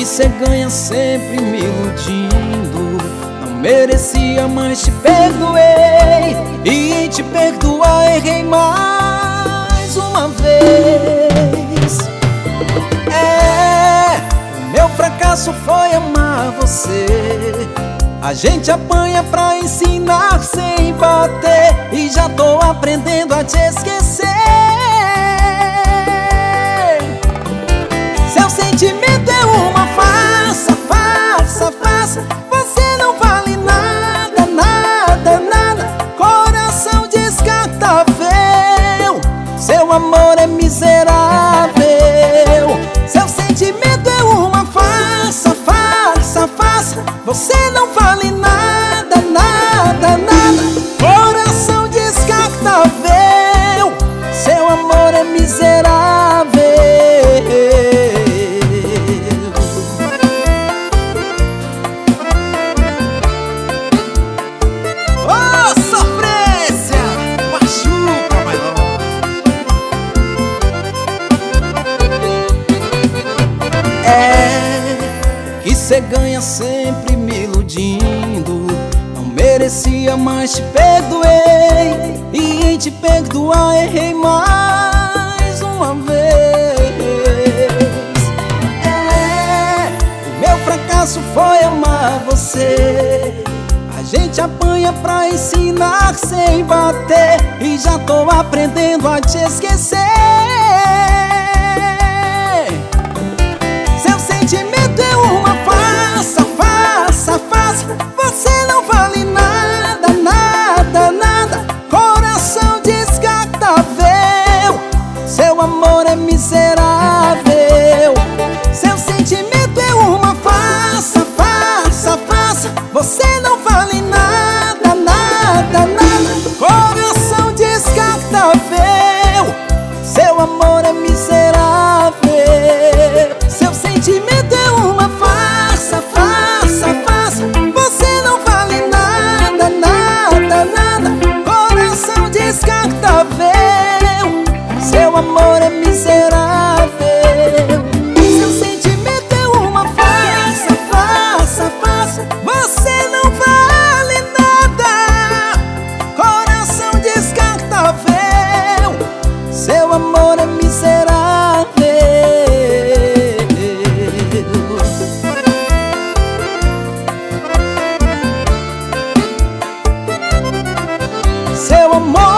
que cê ganha sempre me iludindo. Não merecia, mas te perdoei, e te perdoar errei mais uma vez. O meu fracasso foi amar você. A gente apanha pra ensinar sem bater, e já tô aprendendo a te esquecer. Seu sentimento é uma farsa, farsa, farsa. Você não vale nada, nada, nada. Coração descartável, seu amor é miserável. Seu sentimento é uma farsa, farsa, farsa. Você não vale nada, nada, nada. Coração descartável, seu amor é miserável. Oh, sofrência! Machuca, my love. Que cê ganha sempre me iludindo. Não merecia, mas te perdoei, e em te perdoar errei mais uma vez. O meu fracasso foi amar você. A gente apanha pra ensinar sem bater, e já tô aprendendo a te esquecer. Seu sentimento é uma farsa, farsa, farsa. Você não vale nada, nada, nada. Coração descartável, seu amor é miserável. Seu sentimento é uma farsa, farsa, farsa. Você não vale nada, nada, nada. Coração descartável, seu amor é miserável. Seu sentimento é uma farsa, farsa, farsa. Você não vale nada, nada, nada. Coração descartável, seu amor é miserável. Seu sentimento é uma farsa, farsa, farsa. Você não vale nada. Coração descartável, seu amor é miserável. Seu amor